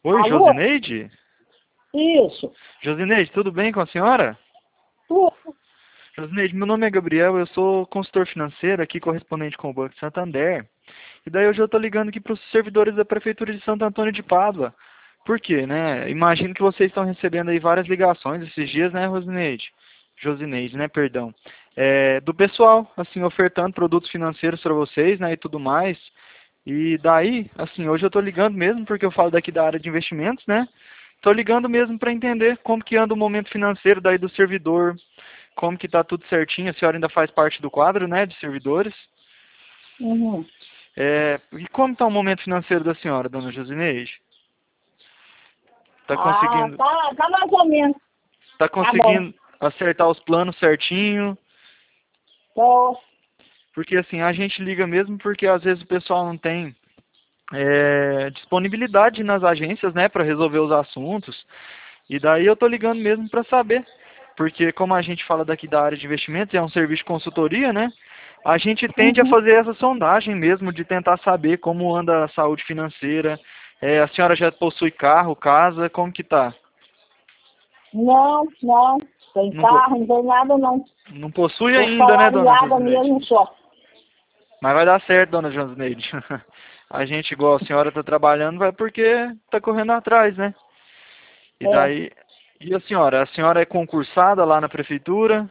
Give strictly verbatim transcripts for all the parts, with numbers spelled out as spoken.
Oi, Alô? Josineide? Isso. Josineide, tudo bem com a senhora? Tu- Josineide, meu nome é Gabriel, eu sou consultor financeiro aqui, correspondente com o Banco Santander. E daí hoje eu estou ligando aqui para os servidores da Prefeitura de Santo Antônio de Pádua. Por quê, né? Imagino que vocês estão recebendo aí várias ligações esses dias, né, Rosineide? Josineide, né, perdão. É, do pessoal, assim, ofertando produtos financeiros para vocês, né, e tudo mais. E daí, assim, hoje eu estou ligando mesmo, porque eu falo daqui da área de investimentos, né? Estou ligando mesmo para entender como que anda o momento financeiro daí do servidor, como que está tudo certinho, a senhora ainda faz parte do quadro, né, de servidores. Uhum. É, e como está o momento financeiro da senhora, dona Josineide? Está Ah, conseguindo, tá, tá mais ou menos. tá Tá bom. conseguindo acertar os planos certinho? Tô. Porque assim, a gente liga mesmo porque às vezes o pessoal não tem é, disponibilidade nas agências, né, para resolver os assuntos. E daí eu tô ligando mesmo para saber. Porque como a gente fala daqui da área de investimentos, é um serviço de consultoria, né? A gente tende a Uhum. fazer essa sondagem mesmo, de tentar saber como anda a saúde financeira. É, a senhora já possui carro, casa, como que tá? Não, não. Tem Não, po- carro, não tem nada não. não possui Tô ainda, né, dona salariada Josineide? mesmo só. Mas vai dar certo, dona Josineide. A gente, igual a senhora tá trabalhando, vai porque tá correndo atrás, né? E É, daí... E a senhora? A senhora é concursada lá na prefeitura?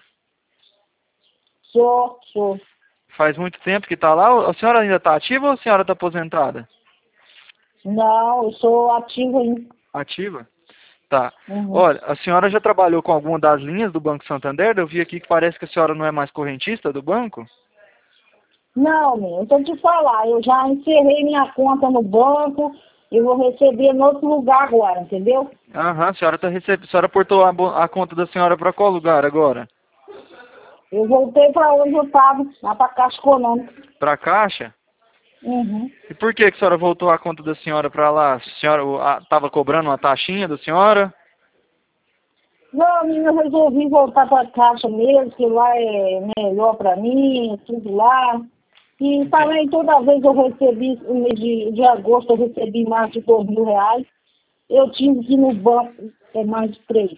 sou, sou. Faz muito tempo que está lá? A senhora ainda está ativa ou a senhora está aposentada? Não, eu sou ativa ainda. Ativa? Tá. Uhum. Olha, a senhora já trabalhou com alguma das linhas do Banco Santander? Eu vi aqui que parece que a senhora não é mais correntista do banco. Não, meu, então te falar, eu já encerrei minha conta no banco e vou receber em outro lugar agora, entendeu? Aham, a senhora tá recebendo. A senhora portou a, bo- a conta da senhora para qual lugar agora? Eu voltei para onde eu estava, lá para Caixa Econômica. Para a Caixa? Uhum. E por que que a senhora voltou a conta da senhora para lá? A senhora estava cobrando uma taxinha da senhora? Não, menina, eu resolvi voltar para a Caixa mesmo, que lá é melhor para mim, tudo lá. E Entendi. também toda vez eu recebi, no mês de, de agosto eu recebi mais de dois mil reais. Eu tive que ir no banco, é mais de três.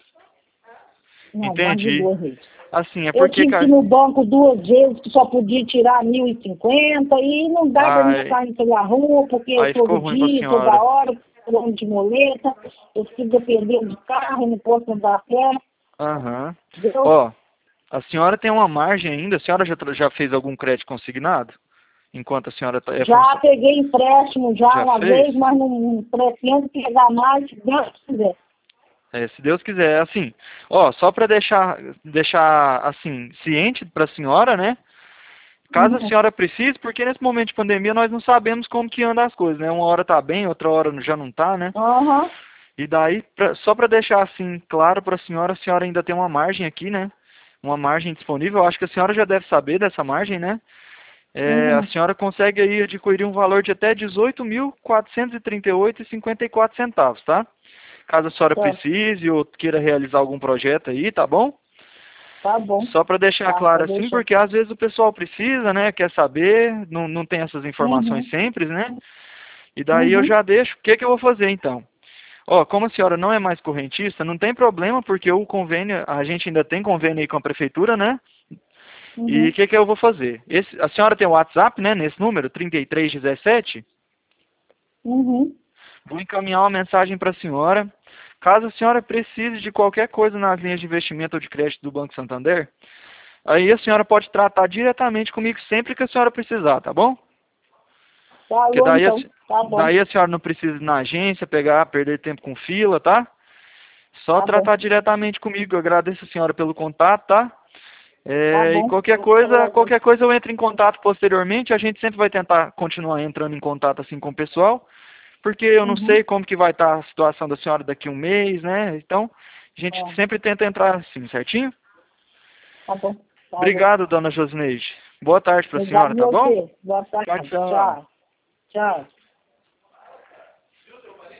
Não, mais de Entendi. duas vezes. Assim, é Eu porque, tive que ir cara. no banco duas vezes, que só podia tirar mil e cinquenta, e não dá para me Ai, sair pela rua, porque aí ficou todo ruim para a dia, toda senhora. hora, falando de moleta, eu fico dependendo de carro, não posso andar a pé, Aham. entendeu? Ó, a senhora tem uma margem ainda? A senhora já, tra- já fez algum crédito consignado? Enquanto a senhora tá- é Já funcionária? peguei empréstimo já Já uma fez? vez, mas não, não pretendo pegar mais, se Deus quiser. É, se Deus quiser, assim, ó, só para deixar, deixar, assim, ciente para a senhora, né? Caso a Uhum. senhora precise, porque nesse momento de pandemia nós não sabemos como que andam as coisas, né? Uma hora tá bem, outra hora já não tá, né? Aham. E daí, pra- só para deixar assim claro para a senhora, a senhora ainda tem uma margem aqui, né? Uma margem disponível. Eu acho que a senhora já deve saber dessa margem, né? É, a Uhum. senhora consegue aí adquirir um valor de até dezoito mil quatrocentos e trinta e oito vírgula cinquenta e quatro centavos, tá? Caso a senhora Tá, precise ou queira realizar algum projeto aí, tá bom? tá bom. Só para deixar Tá, claro pode assim, deixar. porque às vezes o pessoal precisa, né? Quer saber, não, não tem essas informações Uhum. sempre, né? E daí eu Uhum. já deixo. O que que eu vou fazer então? Ó, como a senhora não é mais correntista, não tem problema, porque o convênio, a gente ainda tem convênio aí com a prefeitura, né? E o Uhum. que que eu vou fazer? Esse, a senhora tem o WhatsApp, né, nesse número, trinta e três dezessete? Uhum. Vou encaminhar uma mensagem para a senhora. Caso a senhora precise de qualquer coisa nas linhas de investimento ou de crédito do Banco Santander, aí a senhora pode tratar diretamente comigo sempre que a senhora precisar, tá bom? Porque Falou daí a, então. se- Tá bom. daí a senhora não precisa ir na agência, pegar, perder tempo com fila, tá? Só Tá bom. tratar diretamente comigo. Eu agradeço a senhora pelo contato, tá? Tá É, e bom. qualquer Eu que coisa, agradeço. qualquer coisa eu entro em contato posteriormente. A gente sempre vai tentar continuar entrando em contato assim com o pessoal, porque eu não Uhum. sei como que vai estar a situação da senhora daqui a um mês, né? Então, a gente É. sempre tenta entrar assim, certinho? Tá bom. Tá bom. Obrigado, dona Josineide. Boa tarde para a senhora, Obrigado tá a bom? você. Boa Tchau, tarde. tchau. Tchau. Tchau.